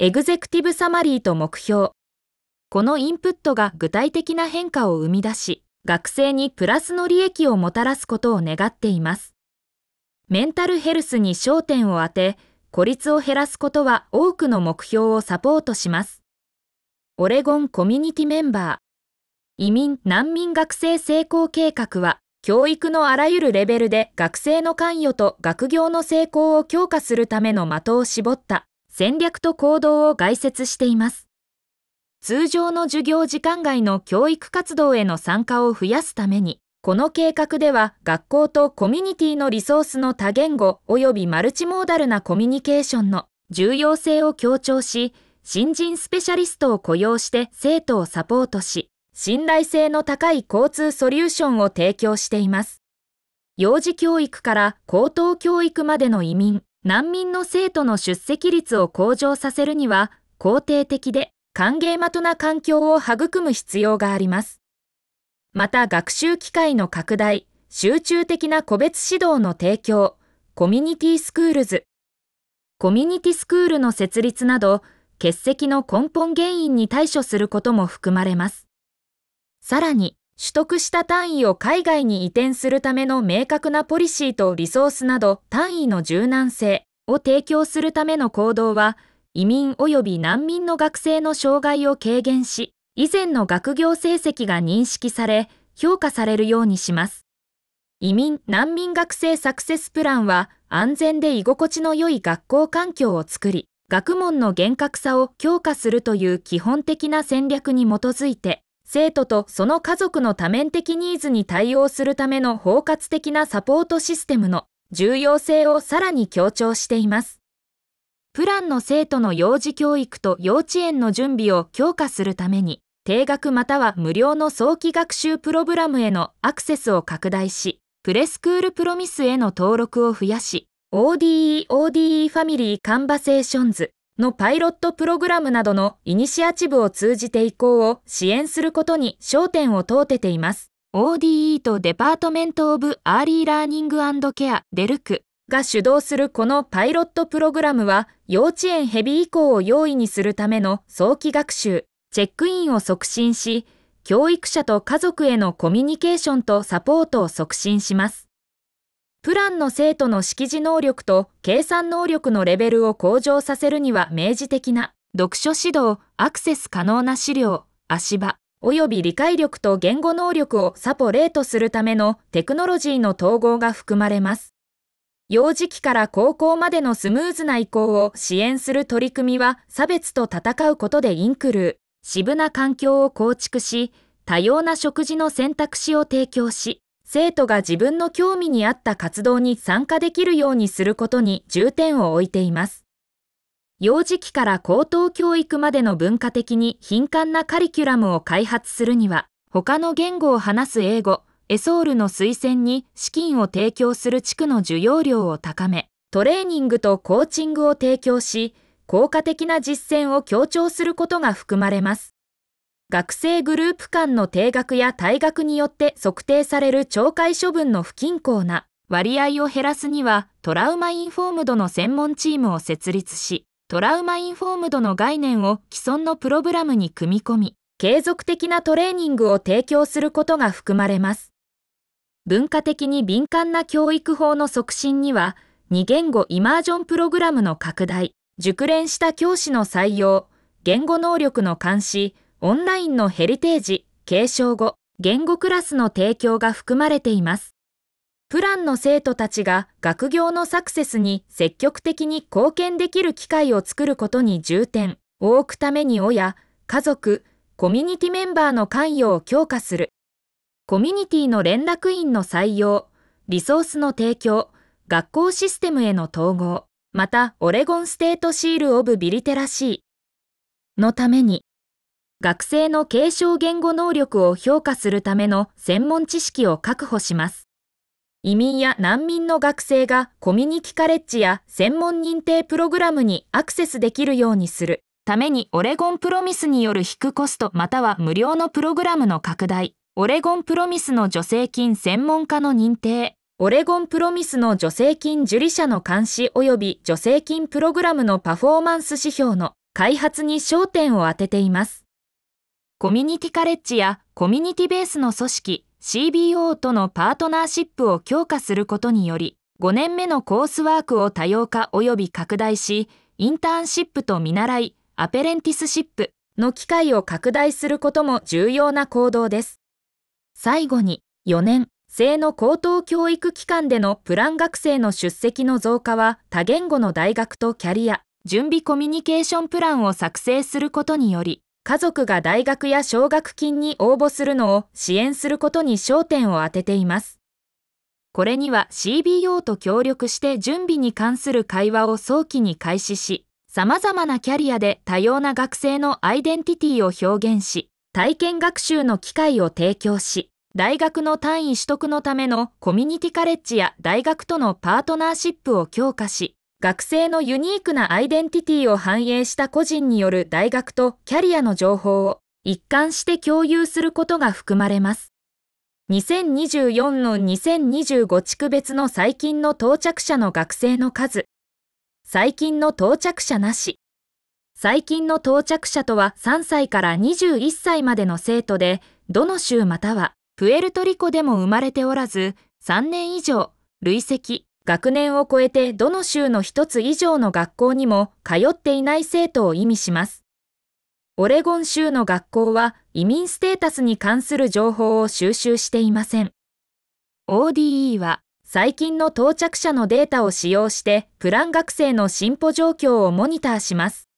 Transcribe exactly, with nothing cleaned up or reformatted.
エグゼクティブサマリーと目標。このインプットが具体的な変化を生み出し、学生にプラスの利益をもたらすことを願っています。メンタルヘルスに焦点を当て、孤立を減らすことは多くの目標をサポートします。オレゴンコミュニティメンバー。移民・難民学生成功計画は、教育のあらゆるレベルで学生の関与と学業の成功を強化するための的を絞った戦略と行動を概説しています。通常の授業時間外の教育活動への参加を増やすために、この計画では学校とコミュニティのリソースの多言語及びマルチモーダルなコミュニケーションの重要性を強調し、新人スペシャリストを雇用して生徒をサポートし、信頼性の高い交通ソリューションを提供しています。幼児教育から高等教育までの移民・難民の生徒の出席率を向上させるには、肯定的で歓迎的な環境を育む必要があります。また学習機会の拡大、集中的な個別指導の提供、コミュニティスクールズ、コミュニティスクールの設立など、欠席の根本原因に対処することも含まれます。さらに、取得した単位を海外に移転するための明確なポリシーとリソースなど単位の柔軟性を提供するための行動は、移民及び難民の学生の障害を軽減し、以前の学業成績が認識され、評価されるようにします。移民・難民学生サクセスプランは、安全で居心地の良い学校環境を作り、学問の厳格さを強化するという基本的な戦略に基づいて、生徒とその家族の多面的ニーズに対応するための包括的なサポートシステムの重要性をさらに強調しています。プランの生徒の幼児教育と幼稚園の準備を強化するために、定額または無料の早期学習プログラムへのアクセスを拡大し、プレスクールプロミスへの登録を増やし、オーディーイー オーディーイー ファミリーカンバセーションズのパイロットプログラムなどのイニシアチブを通じて移行を支援することに焦点を当てています。オーディーイー とデパートメント・オブ・アーリー・ラーニング・ケア、デルクが主導するこのパイロットプログラムは、幼稚園ヘビ移行を容易にするための早期学習、チェックインを促進し、教育者と家族へのコミュニケーションとサポートを促進します。プランの生徒の識字能力と計算能力のレベルを向上させるには明示的な読書指導、アクセス可能な資料、足場、および理解力と言語能力をサポレートするためのテクノロジーの統合が含まれます。幼児期から高校までのスムーズな移行を支援する取り組みは、差別と戦うことでインクルー、渋な環境を構築し、多様な食事の選択肢を提供し、生徒が自分の興味に合った活動に参加できるようにすることに重点を置いています。幼児期から高等教育までの文化的に頻繁なカリキュラムを開発するには、他の言語を話す英語、エソールの推薦に資金を提供する地区の需要量を高め、トレーニングとコーチングを提供し、効果的な実践を強調することが含まれます。学生グループ間の定額や退学によって測定される懲戒処分の不均衡な割合を減らすには、トラウマインフォームドの専門チームを設立し、トラウマインフォームドの概念を既存のプログラムに組み込み、継続的なトレーニングを提供することが含まれます。文化的に敏感な教育法の促進には、に言語イマージョンプログラムの拡大、熟練した教師の採用、言語能力の監視、オンラインのヘリテージ、継承語、言語クラスの提供が含まれています。プランの生徒たちが学業のサクセスに積極的に貢献できる機会を作ることに重点を置くために親、家族、コミュニティメンバーの関与を強化する。コミュニティの連絡員の採用、リソースの提供、学校システムへの統合、またオレゴンステートシール・オブ・ビリテラシーのために、学生の継承言語能力を評価するための専門知識を確保します。移民や難民の学生がコミュニティカレッジや専門認定プログラムにアクセスできるようにするためにオレゴンプロミスによる低コストまたは無料のプログラムの拡大、オレゴンプロミスの助成金専門家の認定、オレゴンプロミスの助成金受理者の監視及び助成金プログラムのパフォーマンス指標の開発に焦点を当てています。コミュニティカレッジやコミュニティベースの組織 シービーオー とのパートナーシップを強化することにより、ごねんめのコースワークを多様化及び拡大し、インターンシップと見習い、アペレンティスシップの機会を拡大することも重要な行動です。最後に、よねん制の高等教育機関でのプラン学生の出席の増加は、多言語の大学とキャリア、準備コミュニケーションプランを作成することにより、家族が大学や奨学金に応募するのを支援することに焦点を当てています。これには シービーオー と協力して準備に関する会話を早期に開始し、様々なキャリアで多様な学生のアイデンティティを表現し、体験学習の機会を提供し、大学の単位取得のためのコミュニティカレッジや大学とのパートナーシップを強化し、学生のユニークなアイデンティティを反映した個人による大学とキャリアの情報を一貫して共有することが含まれます。にせんにじゅうよんのにせんにじゅうご地区別の最近の到着者の学生の数。最近の到着者なし。最近の到着者とはさんさいからにじゅういっさいまでの生徒で、どの州またはプエルトリコでも生まれておらず、さんねん以上、累積、学年を超えてどの州の一つ以上の学校にも通っていない生徒を意味します。オレゴン州の学校は移民ステータスに関する情報を収集していません。オーディーイー は最近の到着者のデータを使用してプラン学生の進歩状況をモニターします。